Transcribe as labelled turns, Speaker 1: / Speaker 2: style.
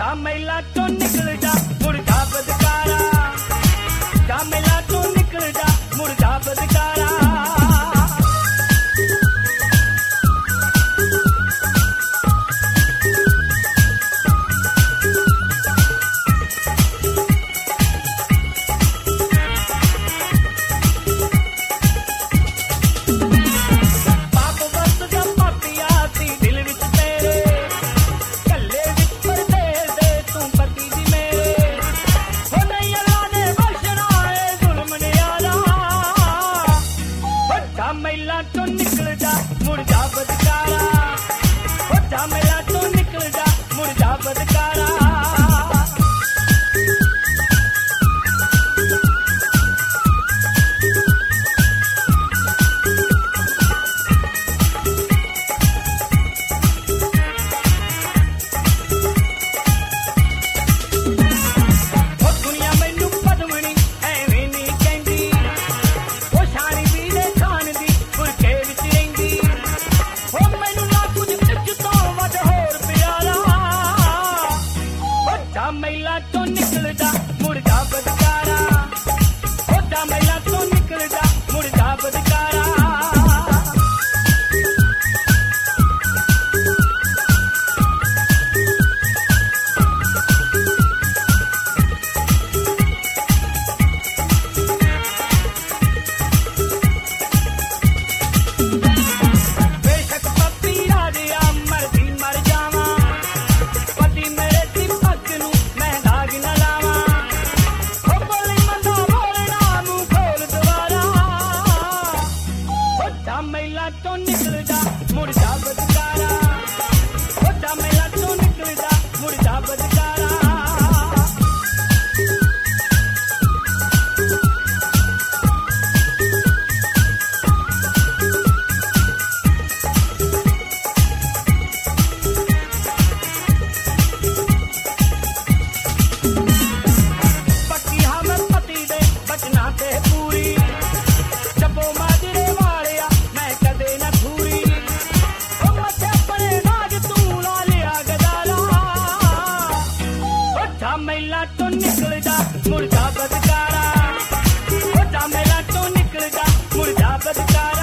Speaker 1: ਮੇਲਾ ਚੋਂ ਨਿਕਲ ਜਾ ਮੁੜ ਜਾ ਬਦਕਾਰਾ, ਜਾ ਮੇਲਾ ਚੋਂ ਨਿਕਲ ਜਾ ਮੁੜ ਜਾ ਬਦਕਾਰਾ। ਮੇਲਾ ਚੋਂ ਨਿਕਲ ਜਾ ਮੁੜ ਜਾ ਬਦਕਾਰਾ, ਹੋ ਜਾ ਮੇਲਾ ਚੋਂ ਨਿਕਲ ਜਾ ਮੁੜ ਜਾ ਬਦਕਾਰਾ। ਮੇਲਾ ਚੋਂ ਨਿਕਲ ਜਾ ਮੁੜ ਜਾ ਬਦਕਾਰਾ, ਹੋ ਜਾ ਮੇਲਾ ਚੋਂ ਨਿਕਲ ਜਾ ਮੁੜ ਜਾ ਬਦਕਾਰਾ। ਬੇਸ਼ੱਕ ਪੱਪੀ ਰਾਜਿਆ ਮਰਦੀ ਮਰ ਜਾਵਾਂ, ਪਤੀ ਮੇਰੇ ਦੀ ਪੱਗ ਨੂੰ ਮੈਂ ਦਾਗ ਨਾ ਲਾਵਾਂ। ਹੋ ਬੋਲੀ ਮੰਦਾ ਬੋਲਣਾ ਮੂੰਹ ਖੋਲ ਦੁਬਾਰਾ, ਹੋ ਜਾ ਮੇਲਾ ਚੋਂ ਨਿਕਲ ਜਾ ਮੁੜ ਜਾ ਬਦਕਾਰਾ, ਹੋ ਜਾ ਮੇਲਾ ਚੋਂ ਨਿਕਲ ਜਾ ਮੁੜ ਜਾ ਬਦਕਾਰਾ। ਪੱਕੀ ਹਾਂ ਮੈਂ ਪਤੀ ਦੇ ਬਚਨਾਂ ਤੇ ਪੂਰੀ, ਚੱਬੋ ਮਾਜਰੇ ਵਾਲਿਆ ਮੈਂ ਕਦੇ ਨਾ ਥੂਰੀ। ਉਹ ਮੱਥੇ ਪਰੇ ਨਾਗ ਤੂੰ ਲਾ ਲਿਆ ਗਦਾਰਾ, ਹੋ ਜਾ ਮੇਲਾ ਚੋਂ ਨਿਕਲ ਜਾ ਮੁੜ ਜਾ ਬਦਕਾਰਾ, ਹੋ ਜਾ ਮੇਲਾ ਚੋਂ ਨਿਕਲ ਜਾ ਮੁੜ ਜਾ ਬਦਕਾਰਾ।